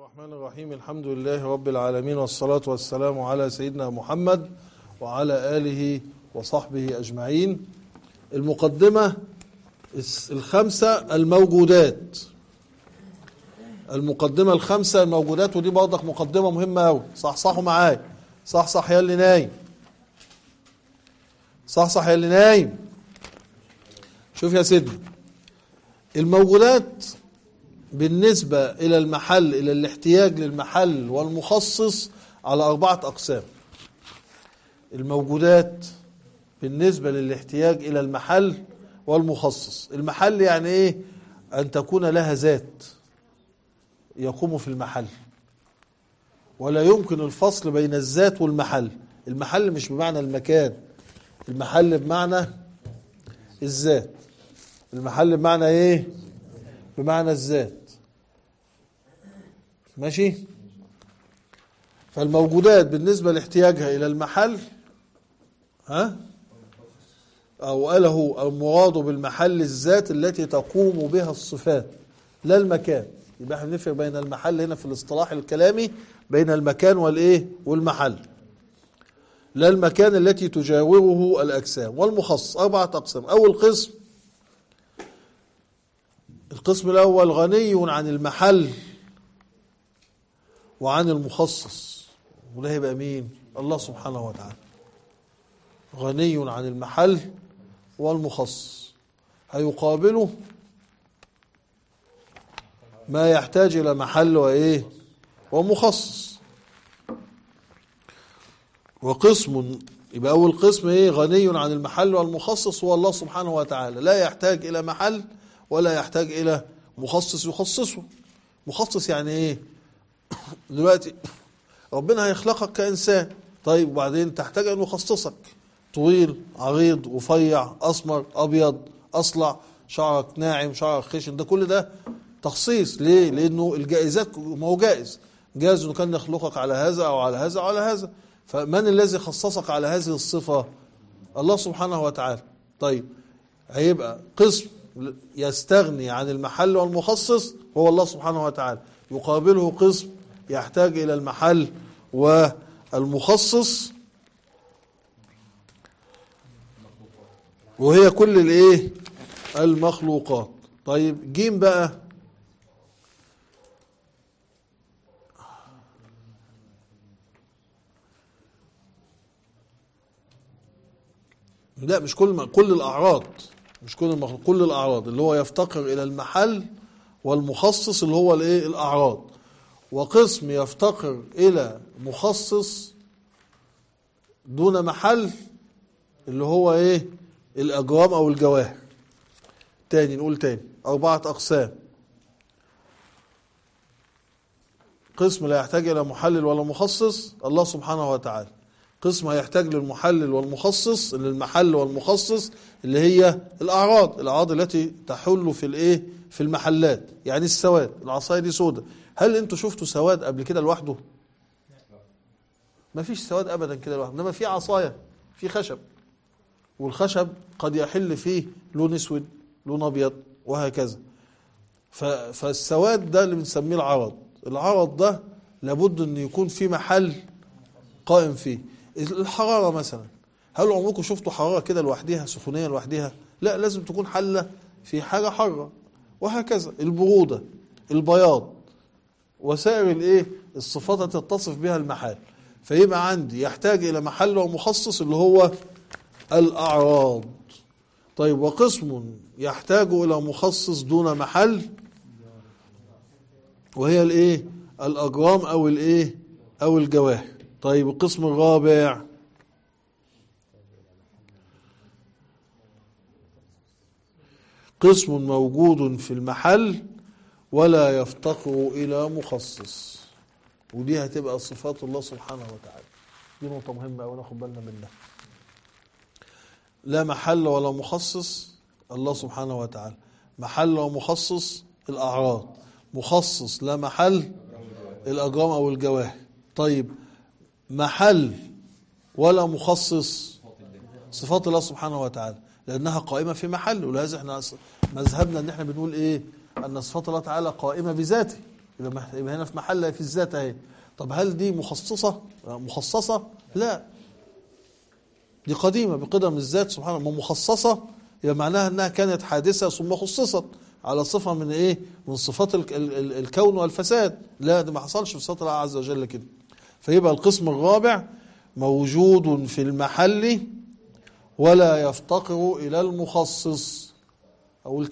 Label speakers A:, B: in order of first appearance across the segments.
A: الرحمن الرحيم. الحمد لله رب العالمين، والصلاة والسلام على سيدنا محمد وعلى آله وصحبه أجمعين. المقدمة الخمسة الموجودات. المقدمة الخمسة الموجودات، ودي برضك مقدمة مهمة أوي. صحصحوا معايا، صحصح يا اللي نايم، صحصح يا اللي نايم. شوف يا سيدنا، الموجودات بالنسبة إلى المحل، إلى الاحتياج للمحل والمخصص، على 4 أقسام. الموجودات بالنسبة للاحتياج إلى المحل والمخصص. المحل يعني إيه؟ أن تكون لها ذات يقوم في المحل، ولا يمكن الفصل بين الذات والمحل. المحل مش بمعنى المكان، المحل بمعنى الذات. المحل بمعنى إيه؟ بمعنى الذات. ماشي؟ فالموجودات بالنسبة لاحتياجها إلى المحل، أو قاله المراد بالمحل الذات التي تقوم بها الصفات، لا المكان. يبقى احنا بنفرق بين المحل هنا في الاصطلاح الكلامي بين المكان والإيه؟ والمحل. لا المكان التي تجاوره الأجسام. والمخصص 4 أقسام. أول قسم، القسم الأول غني عن المحل وعن المخصص، وده هيبقى مين؟ الله سبحانه وتعالى. غني عن المحل والمخصص، هيقابله ما يحتاج إلى محل وإيه؟ ومخصص. وقسم، يبقى أول قسم إيه؟ غني عن المحل والمخصص، هو الله سبحانه وتعالى، لا يحتاج إلى محل ولا يحتاج إلى مخصص يخصصه. مخصص يعني إيه؟ دلوقتي ربنا هيخلقك كإنسان، طيب وبعدين تحتاج أن يخصصك، طويل، عريض، رفيع، أسمر، أبيض، أصلع، شعرك ناعم، شعرك خشن، ده كل ده تخصيص. ليه؟ لأنه الجائزات، ما هو جائز أنه كان يخلقك على هذا أو على هذا أو على هذا. فمن الذي خصصك على هذه الصفة؟ الله سبحانه وتعالى. طيب هيبقى قسم يستغني عن المحل والمخصص، هو الله سبحانه وتعالى. يقابله قسم يحتاج إلى المحل والمخصص، وهي كل الايه؟ المخلوقات. طيب جيم بقى، لا مش كل الأعراض، مش كل المخلوق، كل الأعراض اللي هو يفتقر إلى المحل والمخصص اللي هو الايه؟ الأعراض. وقسم يفتقر إلى مخصص دون محل اللي هو ايه؟ الأجرام أو الجواهر. تاني نقول تاني، 4 أقسام. قسم لا يحتاج إلى محلل ولا مخصص، الله سبحانه وتعالى. قسم هيحتاج للمحلل والمخصص، للمحل والمخصص، اللي هي الأعراض التي تحل في الايه؟ في المحلات. يعني السواد، العصاية دي سودة، هل انتوا شفتوا سواد قبل كده لوحده؟ ما فيش سواد ابدا كده لوحده، انما في عصاية، في خشب، والخشب قد يحل فيه لون اسود، لون ابيض، وهكذا. فالسواد ده اللي بنسميه العرض ده لابد ان يكون في محل قائم فيه. الحرارة مثلا، هل عمركم شفتوا حرارة كده لوحدها، سخونية لوحدها؟ لا، لازم تكون حلة في حاجة حرة، وهكذا. البرودة، البياض، وسائر الايه؟ الصفات التي تتصف بها المحل. فيبقى عندي يحتاج الى محل ومخصص اللي هو الأعراض. طيب وقسم يحتاج إلى مخصص دون محل، وهي الايه؟ الأجرام أو الايه؟ أو الجواهر. طيب القسم الرابع، قسم موجود في المحل ولا يفتقر إلى مخصص، ودي هتبقى صفات الله سبحانه وتعالى. دي نقطة مهمة أوي ناخد بالنا منها. لا محل ولا مخصص الله سبحانه وتعالى، محل ومخصص الأعراض، مخصص لا محل الأجرام أو الجواهر. طيب محل ولا مخصص صفات الله سبحانه وتعالى، لأنها قائمة في محل. ولهذا احنا مذهبنا ان احنا بنقول ايه؟ أن صفات الله تعالى قائمة بذاته، يبقى هنا في محل في الذات اهي. طب هل دي مخصصة؟ لا، دي قديمة بقدم الذات سبحانه. ما مخصصة يبقى معناها انها كانت حادثة ثم خصصت على صفة من ايه؟ من صفات الكون والفساد. لا، ده ما حصلش في صفات الله عز وجل كده. فيبقى القسم الرابع موجود في المحل ولا يفتقر الى المخصص. اقول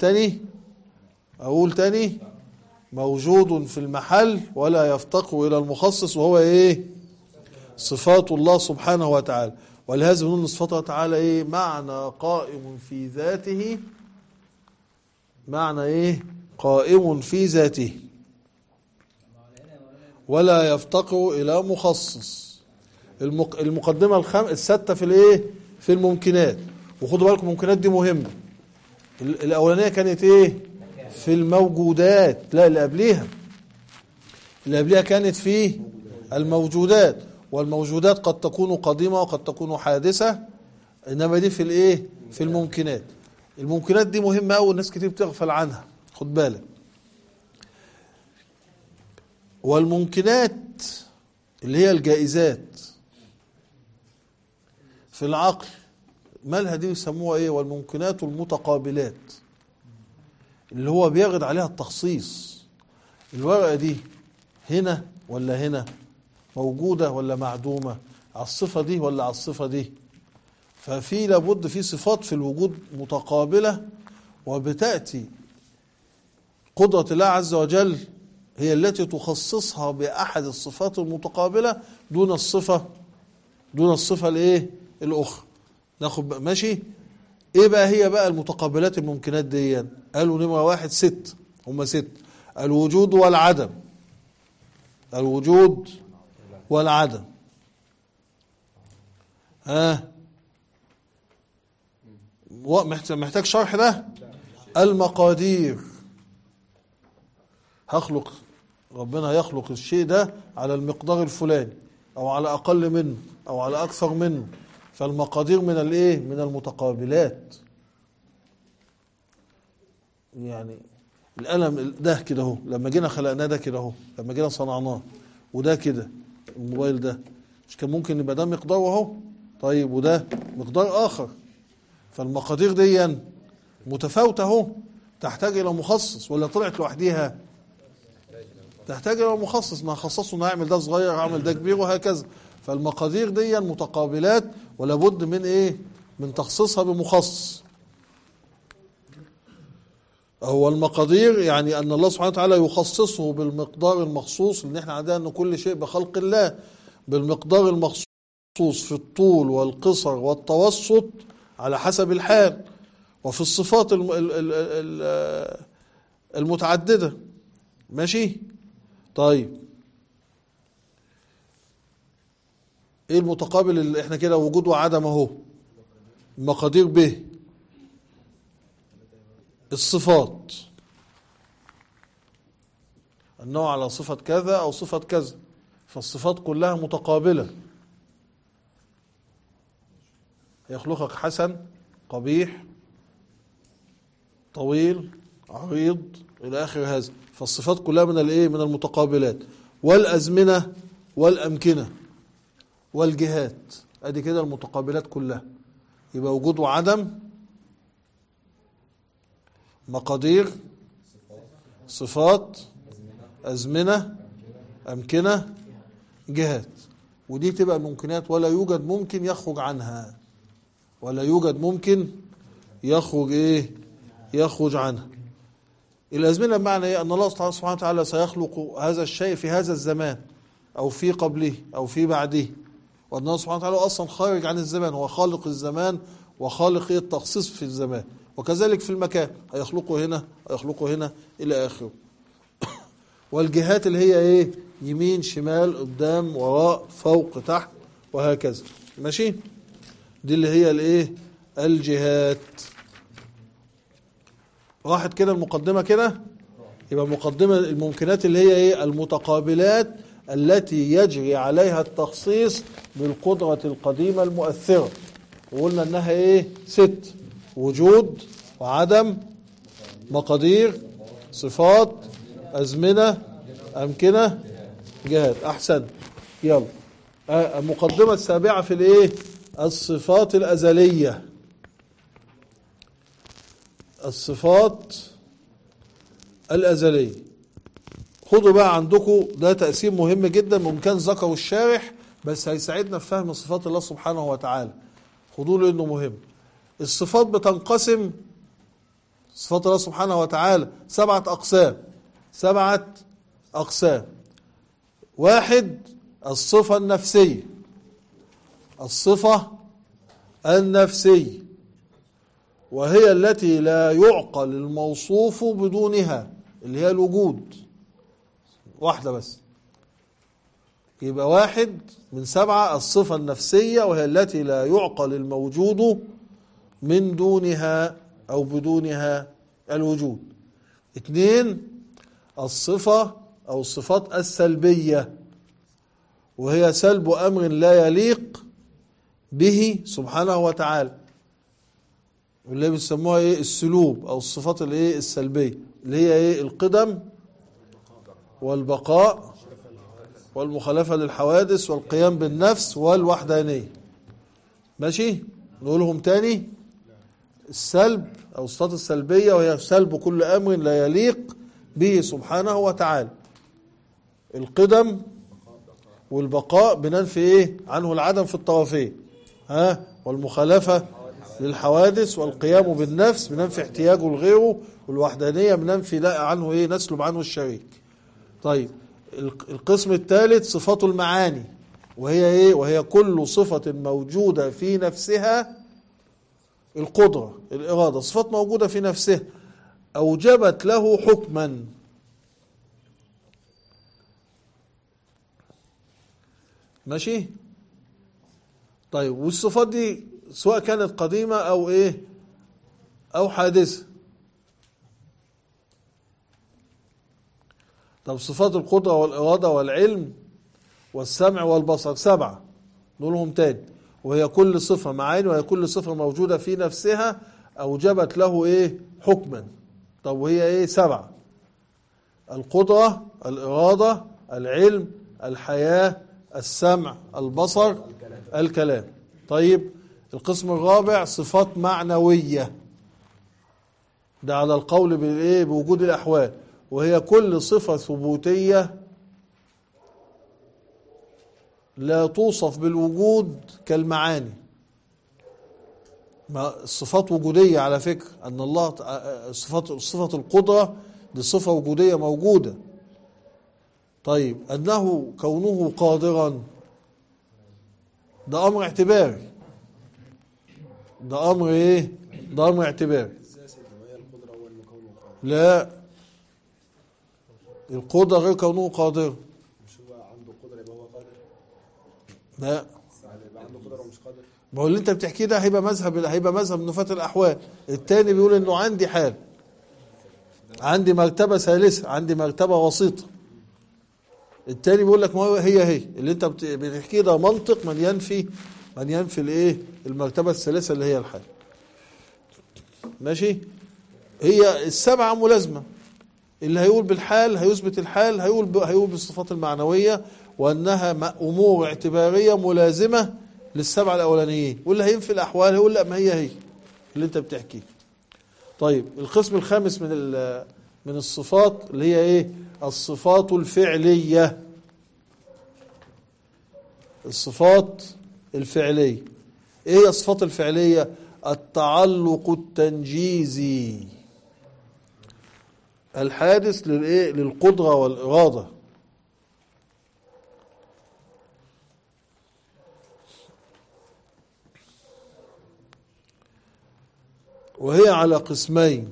A: تاني موجود في المحل ولا يفتقر الى المخصص، وهو ايه؟ صفات الله سبحانه وتعالى. ولهذا بنقول صفات الله تعالى ايه؟ معنى قائم في ذاته. معنى ايه؟ قائم في ذاته ولا يفتقر الى مخصص. المقدمة الستة في الايه؟ في الممكنات. وخدوا بالكم الممكنات دي مهمة. الاولانية كانت ايه؟ في الموجودات. لا، اللي قبلها كانت في الموجودات. والموجودات قد تكون قديمة وقد تكون حادثة، انما دي في الايه؟ في الممكنات. الممكنات دي مهمة قوي، الناس كتير بتغفل عنها، خد بالك. والممكنات اللي هي الجائزات في العقل، مالها دي؟ يسموها ايه؟ والممكنات المتقابلات، اللي هو بيغد عليها التخصيص. الورقة دي هنا ولا هنا؟ موجودة ولا معدومة؟ على الصفة دي ولا على الصفة دي؟ ففي لابد في صفات في الوجود متقابلة، وبتأتي قدرة الله عز وجل هي التي تخصصها بأحد الصفات المتقابلة دون الصفة الايه؟ الأخرى. ناخد ماشي. ايه بقى هي بقى المتقابلات الممكنات دي؟ قالوا نمرة واحد 6، هم 6: الوجود والعدم. الوجود والعدم. محتاج شرح ده؟ المقادير. ربنا يخلق الشيء ده على المقدار الفلاني، او على اقل منه، او على اكثر منه. فالمقادير من الايه؟ من المتقابلات. يعني القلم ده كده اهو، لما جينا خلقناه ده كده اهو، لما جينا صنعناه، وده كده الموبايل ده، مش كان ممكن يبقى ده مقدار اهو؟ طيب وده مقدار اخر. فالمقادير دي متفاوته اهو، تحتاج الى مخصص ولا طلعت لوحديها؟ تحتاج الى مخصص. ما خصصه انه هيعمل ده صغير، هعمل ده كبير، وهكذا. فالمقادير دي متقابلات، ولا بد من ايه؟ من تخصيصها بمخصص. هو المقادير يعني ان الله سبحانه وتعالى يخصصه بالمقدار المخصوص، لان احنا عندنا ان كل شيء بخلق الله بالمقدار المخصوص في الطول والقصر والتوسط على حسب الحال، وفي الصفات المتعددة. ماشي؟ طيب ايه المتقابل اللي احنا كده؟ وجود وعدم اهو. المقادير به الصفات، النوع على صفة كذا او صفة كذا، فالصفات كلها متقابلة. يخلقك حسن، قبيح، طويل، عريض، الى اخر هذا. فالصفات كلها من الايه؟ من المتقابلات. والازمنة والامكنة والجهات، ادي كده المتقابلات كلها. يبقى وجود وعدم، مقادير، صفات، ازمنة، امكنة، جهات. ودي تبقى ممكنات، ولا يوجد ممكن يخرج عنها، ولا يوجد ممكن يخرج ايه؟ يخرج عنها. الازمنة بمعنى ايه؟ ان الله سبحانه وتعالى سيخلق هذا الشيء في هذا الزمان، او في قبله، او في بعده. وان الله سبحانه وتعالى اصلا خارج عن الزمان، هو خالق الزمان وخالق التخصيص في الزمان. وكذلك في المكان، هيخلقه هنا، هيخلقه هنا، الى اخره. والجهات اللي هي ايه؟ يمين، شمال، قدام، وراء، فوق، تحت، وهكذا. ماشي؟ دي اللي هي الايه؟ الجهات. راحت كده المقدمة كده. يبقى مقدمة الممكنات اللي هي ايه؟ المتقابلات التي يجري عليها التخصيص بالقدرة القديمة المؤثرة. وقلنا انها ايه؟ 6: وجود وعدم، مقادير، صفات، ازمنة، أمكنة جهات. أحسن. يلا المقدمة السابعة في الايه؟ الصفات الأزلية. الصفات الأزلية. خدوا بقى عندكم ده تقسيم مهم جدا، ممكن ذكروا الشارح بس هيساعدنا في فهم صفات الله سبحانه وتعالى. خدوا له انه مهم. الصفات بتنقسم، صفات الله سبحانه وتعالى 7 أقسام. 7 أقسام. 1 الصفة النفسية. الصفة النفسية وهي التي لا يعقل الموصوف بدونها، اللي هي الوجود. واحدة بس. يبقى 1 من 7 الصفة النفسية وهي التي لا يعقل الموجود من دونها أو بدونها الوجود. 2 الصفة أو الصفات السلبية وهي سلب أمر لا يليق به سبحانه وتعالى، واللي بيسموها ايه؟ السلوب او الصفات الايه؟ السلبيه، اللي هي ايه؟ القدم والبقاء والمخالفه للحوادث والقيام بالنفس والوحدانيه. ماشي؟ نقولهم تاني. السلب او الصفات السلبيه وهي سلب كل امر لا يليق به سبحانه وتعالى. القدم والبقاء بننفي ايه؟ عنه العدم في الطرفين. والمخالفه للحوادث والقيام بالنفس بننفي احتياجه لغيره، والوحدانيه بننفي لا عنه ايه؟ نسلب عنه الشريك. طيب القسم الثالث صفات المعاني وهي ايه؟ وهي كل صفه موجوده في نفسها، القدره، الاراده، صفات موجوده في نفسها اوجبت له حكما. ماشي؟ طيب والصفات دي سواء كانت قديمة أو إيه؟ أو حادثة. طب صفات القدرة والإرادة والعلم والسمع والبصر 7. نقولهم تاني. وهي كل صفة معاني وهي كل صفة موجودة في نفسها أوجبت له إيه؟ حكما. طب وهي إيه؟ 7. القدرة، الإرادة، العلم، الحياة، السمع، البصر، الكلام. طيب القسم الرابع صفات معنوية، ده على القول بالايه؟ بوجود الأحوال، وهي كل صفة ثبوتية لا توصف بالوجود كالمعاني. الصفات وجودية على فكرة، أن الله صفة القدرة دي صفة وجودية موجودة. طيب أنه كونه قادرا ده أمر اعتباري. ده أمر إيه؟ ده أمر اعتباري. لا، القدرة غير كونه قادر.
B: مش هو عنده قدرة يبقى هو قادر؟
A: لا،
B: يبقى عنده قدرة ومش قادر.
A: ما هو اللي انت بتحكيه ده هيبقى مذهب نفاة الأحوال. التاني بيقول انه عندي حال، عندي مرتبة ثالثة، عندي مرتبة وسيطة. التاني بيقول لك ما هو هي اللي انت بتحكيه ده منطق من ينفي الايه؟ المرتبة الثالثة اللي هي الحال. ماشي؟ هي 7 ملازمة. اللي هيقول بالحال هيثبت الحال، هيقول بالصفات المعنوية وأنها أمور اعتبارية ملازمة لل7 الأولانيين، واللي هينفي الأحوال هيقول لا ما هي اللي أنت بتحكيه. طيب القسم الخامس من الصفات اللي هي إيه؟ الصفات الفعلية. الصفات الفعلية إيه هي الصفات الفعلية؟ التعلق التنجيزي الحادث للايه؟ للقدرة والإرادة. وهي على قسمين: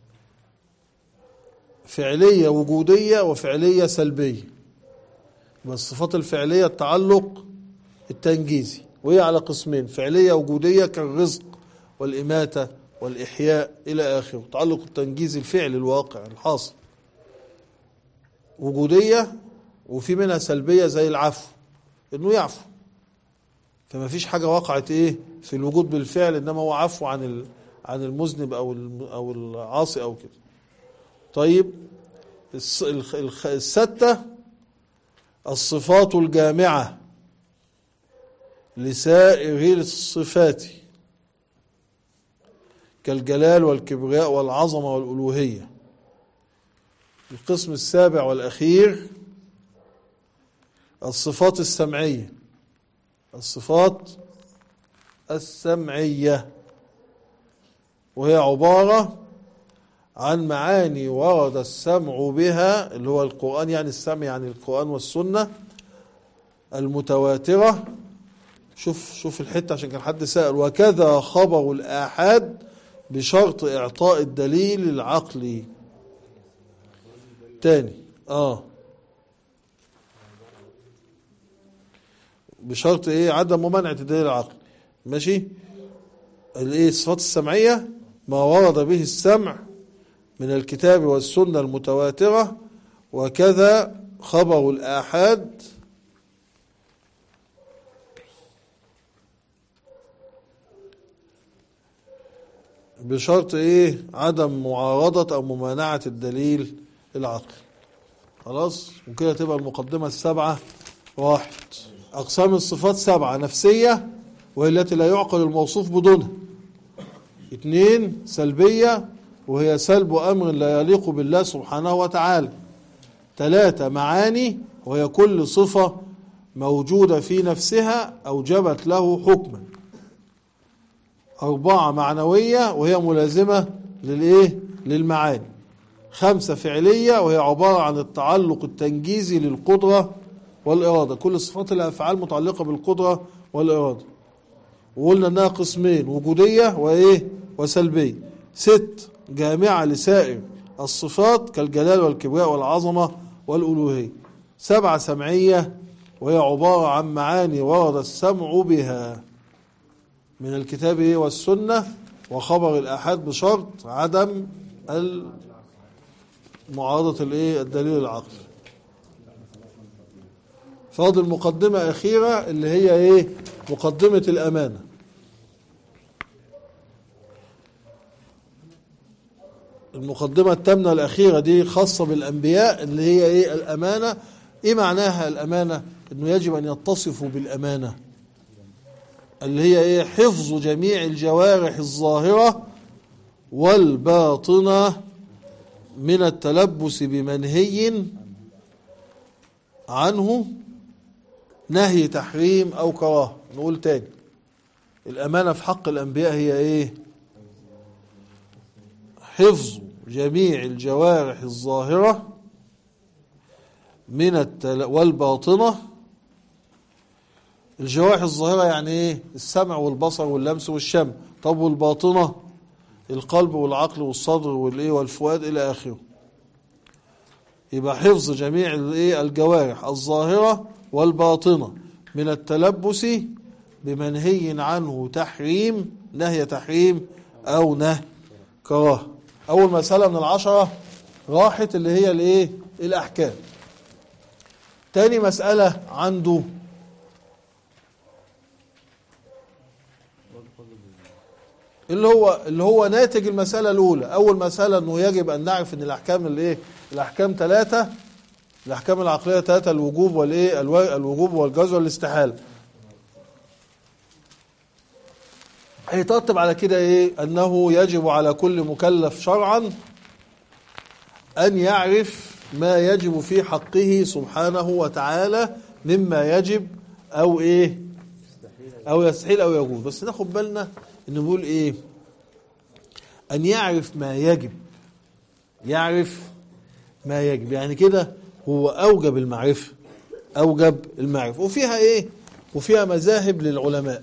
A: فعلية وجودية وفعلية سلبية. الصفات الفعلية التعلق التنجيزي، وهي على قسمين: فعلية وجودية كالرزق والإماتة والإحياء إلى آخره. تعلق التنجيزي الفعل الواقع الحاصل، وجودية وفي منها سلبية زي العفو، إنه يعفو، فما فيش حاجة وقعت إيه في الوجود بالفعل، إنما هو عفو عن المذنب أو العاصي أو كده. طيب 6 الصفات الجامعة لسائر الصفات كالجلال والكبرياء والعظمة والألوهية. القسم السابع والأخير الصفات السمعية. الصفات السمعية وهي عبارة عن معاني ورد السمع بها، اللي هو القرآن، يعني السمع يعني القرآن والسنة المتواترة. شوف الحتة عشان كان حد سأل. وكذا خبر الآحاد بشرط إعطاء الدليل العقلي. تاني بشرط ايه؟ عدم ممانعة الدليل العقلي. ماشي. الايه؟ الصفات السمعية ما ورد به السمع من الكتاب والسنة المتواترة. وكذا خبر الآحاد بشرط ايه؟ عدم معارضة او ممانعة الدليل العقلي. خلاص. وكده تبقى المقدمة السبعة واحد. اقسام الصفات سبعة: نفسية وهي التي لا يعقل الموصوف بدونها. 2 سلبية وهي سلب امر لا يليق بالله سبحانه وتعالى. 3 معاني وهي كل صفة موجودة في نفسها اوجبت له حكما. 4 معنوية وهي ملازمة للمعاني. 5 فعلية وهي عبارة عن التعلق التنجيزي للقدرة والإرادة. كل صفات الأفعال متعلقة بالقدرة والإرادة. وقلنا أنها قسمين: وجودية وسلبية. 6 جامعة لسائر الصفات كالجلال والكبرياء والعظمة والألوهية. 7 سمعية وهي عبارة عن معاني ورد السمع بها من الكتاب والسنة وخبر الآحاد بشرط عدم معارضة الدليل العقلي. فاضل مقدمة أخيرة اللي هي مقدمة الأمانة. المقدمة الثامنة الأخيرة دي خاصة بالأنبياء اللي هي الأمانة. معناها الأمانة؟ إنه يجب أن يتصفوا بالأمانة اللي هي حفظ جميع الجوارح الظاهرة والباطنة من التلبس بمنهي عنه نهي تحريم أو كراهة. نقول تاني: الأمانة في حق الأنبياء هي حفظ جميع الجوارح الظاهرة والباطنة. الجوارح الظاهرة يعني السمع والبصر واللمس والشم. طب والباطنة؟ القلب والعقل والصدر والفؤاد إلى آخره. يبقى حفظ جميع الجوارح الظاهرة والباطنة من التلبس بمنهي عنه تحريم، نهي تحريم أو نهي كراهة. أول مسألة من 10 راحت اللي هي الأحكام. تاني مسألة عنده اللي هو ناتج المسألة الأولى. أول مسألة أنه يجب أن نعرف أن الأحكام الأحكام 3. الأحكام العقلية 3: الوجوب الوجوب والجواز والاستحالة. هيترتب على كده أنه يجب على كل مكلف شرعا أن يعرف ما يجب في حقه سبحانه وتعالى مما يجب أو أو يستحيل أو يجوز. بس ناخد بالنا إنه بيقول أن يعرف ما يجب. يعرف ما يجب يعني كده هو أوجب المعرفة. وفيها وفيها مذاهب للعلماء.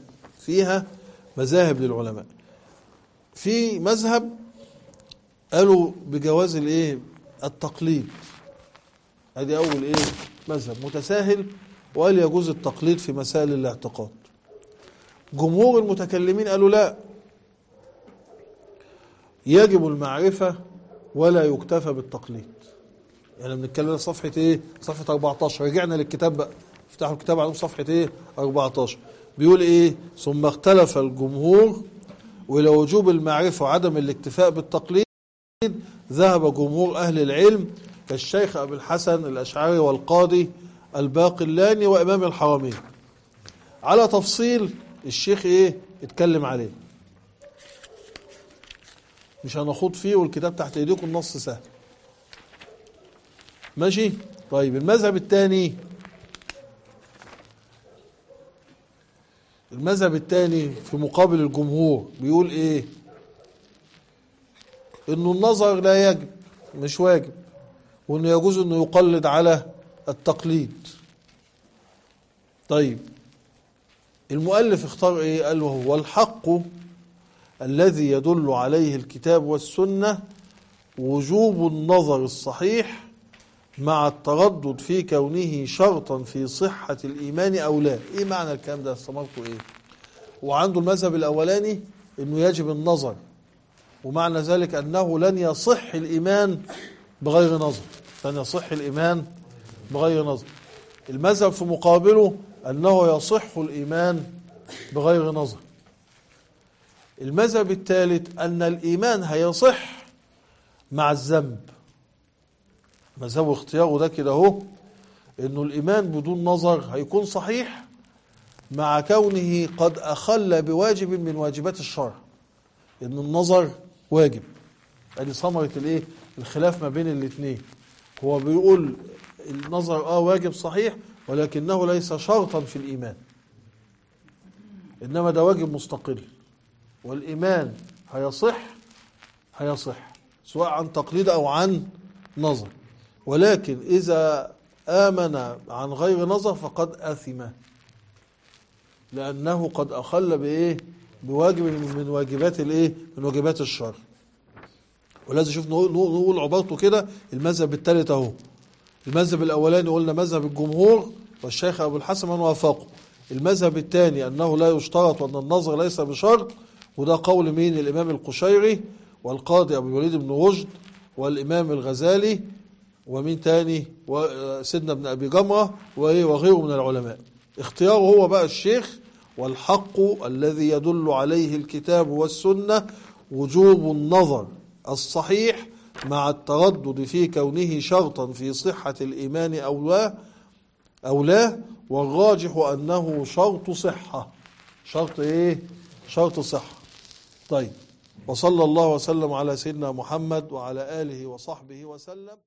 A: في مذهب قالوا بجواز التقليد. هذه أول مذهب متساهل، وقال يجوز التقليد في مسائل الاعتقاد. جمهور المتكلمين قالوا لا، يجب المعرفة ولا يكتفى بالتقليد. يعني بنتكلم صفحة صفحة 14. رجعنا للكتاب بقى، افتحوا الكتاب على صفحة 14. بيقول ثم اختلف الجمهور وإلى وجوب المعرفة وعدم الاكتفاء بالتقليد. ذهب جمهور أهل العلم كالشيخ أبي الحسن الأشعري والقاضي الباقلاني وإمام الحرمين، على تفصيل الشيخ ايه اتكلم عليه، مش هنخوض فيه، والكتاب تحت ايديكم النص سهل. ماشي. طيب المذهب الثاني، في مقابل الجمهور بيقول ايه؟ انه النظر لا يجب، مش واجب، وانه يجوز انه يقلد على التقليد. طيب المؤلف اختار ايه؟ قال وهو الحق الذي يدل عليه الكتاب والسنة وجوب النظر الصحيح مع التردد في كونه شرطا في صحة الإيمان أو لا. ايه معنى الكلام ده؟ استمرته ايه؟ وعنده المذهب الأولاني انه يجب النظر، ومعنى ذلك أنه لن يصح الإيمان بغير نظر، لن يصح الإيمان بغير نظر. المذهب في مقابله أنه يصح الإيمان بغير نظر. المذهب الثالث أن الإيمان هيصح مع الذنب. مذهب اختياره ده كده اهو، انه الايمان بدون نظر هيكون صحيح مع كونه قد اخل بواجب من واجبات الشرع، ان النظر واجب. ادي ثمرة الايه؟ الخلاف ما بين الاثنين. هو بيقول النظر واجب صحيح، ولكنه ليس شرطا في الايمان، انما ده واجب مستقل، والايمان هيصح سواء عن تقليد او عن نظر. ولكن إذا آمن عن غير نظر فقد أثم، لأنه قد أخل بإيه؟ بواجب من واجبات الإيه؟ من واجبات الشرع. ولازم نشوف نقول عبارته كده. المذهب الثالث أهو. المذهب الأولاني قلنا مذهب الجمهور والشيخ أبو الحسن من وافقه. المذهب الثاني أنه لا يشترط وأن النظر ليس بشرط، وده قول مين؟ الإمام القشيري والقاضي أبو الوليد بن رشد والإمام الغزالي ومين تاني؟ وسيدنا ابن أبي جمرة وغيره من العلماء. اختياره هو بقى الشيخ: والحق الذي يدل عليه الكتاب والسنة وجوب النظر الصحيح مع التردد في كونه شرطا في صحة الإيمان أو لا، والراجح أنه شرط صحة. شرط إيه؟ شرط صحة. طيب، وصلى الله وسلم على سيدنا محمد وعلى آله وصحبه وسلم.